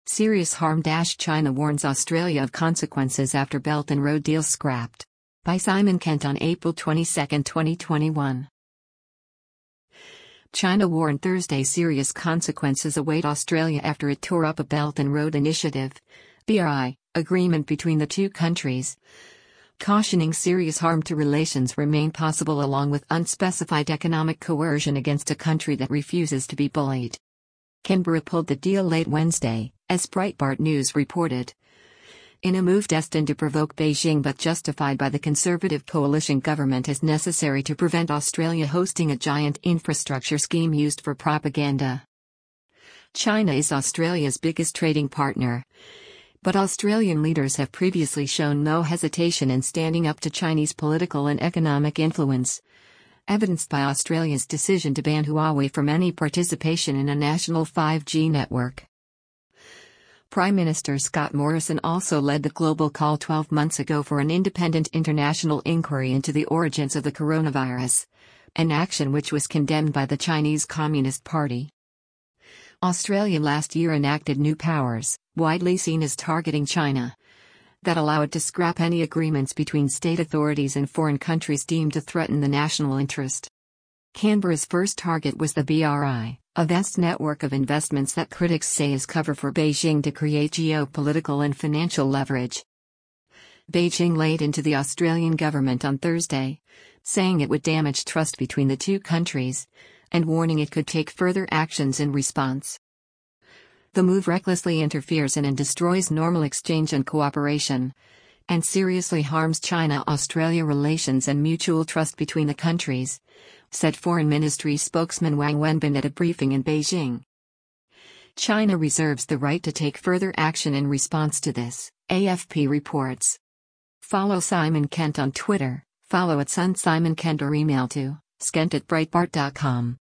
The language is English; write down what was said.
Serious harm. China warns Australia of consequences after Belt and Road deal scrapped. By Simon Kent on April 22, 2021. China warned Thursday serious consequences await Australia after it tore up a Belt and Road Initiative (BRI) agreement between the two countries, cautioning serious harm to relations remain possible along with unspecified economic coercion against a country that refuses to be bullied. Canberra pulled the deal late Wednesday, as Breitbart News reported, in a move destined to provoke Beijing but justified by the Conservative coalition government as necessary to prevent Australia hosting a giant infrastructure scheme used for propaganda. China is Australia's biggest trading partner, but Australian leaders have previously shown no hesitation in standing up to Chinese political and economic influence, evidenced by Australia's decision to ban Huawei from any participation in a national 5G network. Prime Minister Scott Morrison also led the global call 12 months ago for an independent international inquiry into the origins of the coronavirus, an action which was condemned by the Chinese Communist Party. Australia last year enacted new powers, widely seen as targeting China, that allow it to scrap any agreements between state authorities and foreign countries deemed to threaten the national interest. Canberra's first target was the BRI, a vast network of investments that critics say is cover for Beijing to create geopolitical and financial leverage. Beijing laid into the Australian government on Thursday, saying it would damage trust between the two countries, and warning it could take further actions in response. The move recklessly interferes in and destroys normal exchange and cooperation, and seriously harms China-Australia relations and mutual trust between the countries, said Foreign Ministry spokesman Wang Wenbin at a briefing in Beijing. China reserves the right to take further action in response to this, AFP reports. Follow Simon Kent on Twitter, follow @SunSimonKent or email to skent@breitbart.com.